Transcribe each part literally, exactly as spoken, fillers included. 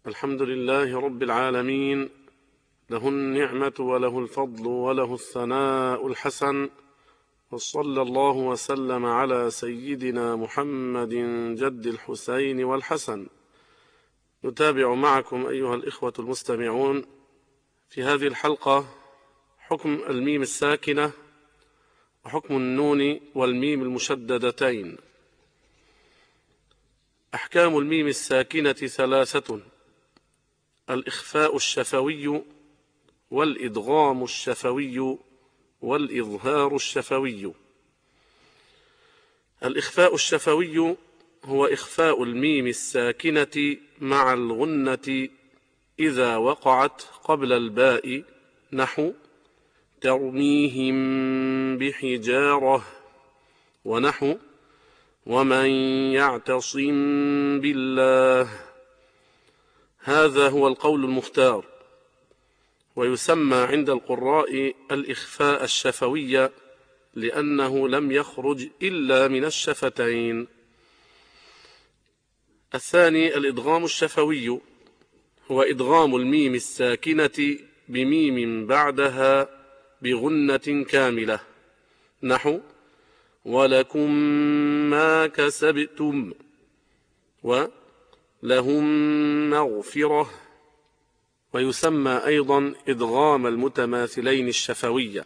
الحمد لله رب العالمين، له النعمة وله الفضل وله الثناء الحسن، وصلى الله وسلم على سيدنا محمد جد الحسين والحسن. نتابع معكم أيها الإخوة المستمعون في هذه الحلقة حكم الميم الساكنة وحكم النون والميم المشددتين. أحكام الميم الساكنة ثلاثة: الإخفاء الشفوي والإدغام الشفوي والإظهار الشفوي. الإخفاء الشفوي هو إخفاء الميم الساكنة مع الغنة إذا وقعت قبل الباء، نحو ترميهم بحجارة، ونحو ومن يعتصم بالله. هذا هو القول المختار، ويسمى عند القراء الإخفاء الشفوي لأنه لم يخرج إلا من الشفتين. الثاني الإدغام الشفوي، هو إدغام الميم الساكنة بميم بعدها بغنة كاملة، نحو ولكم ما كسبتم ولهم مغفرة. ويسمى أيضا إدغام المتماثلين الشفوية.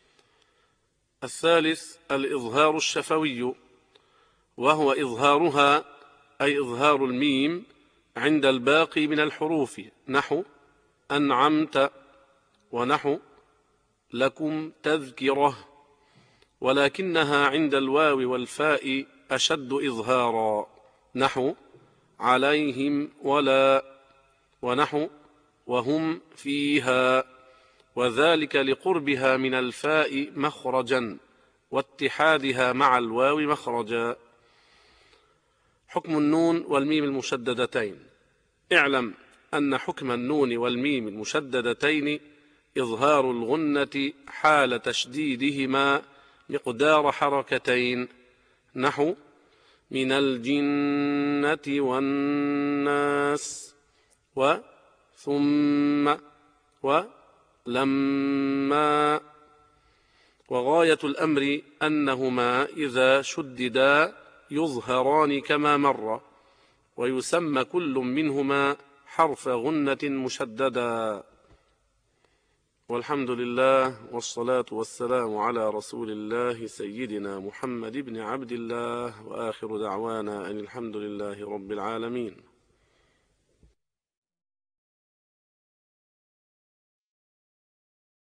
الثالث الإظهار الشفوي، وهو إظهارها أي إظهار الميم عند الباقي من الحروف، نحو أنعمت ونحو لكم تذكرة، ولكنها عند الواو والفاء أشد إظهارا، نحو عليهم ولا ونحو وهم فيها، وذلك لقربها من الفاء مخرجا واتحادها مع الواو مخرجا. حكم النون والميم المشددتين. اعلم أن حكم النون والميم المشددتين إظهار الغنة حال تشديدهما مقدار حركتين، نحو من الجنة والناس وثم ولما. وغاية الأمر أنهما إذا شددا يظهران كما مر، ويسمى كل منهما حرف غنة مشددا. والحمد لله، والصلاة والسلام على رسول الله سيدنا محمد بن عبد الله، وآخر دعوانا أن الحمد لله رب العالمين.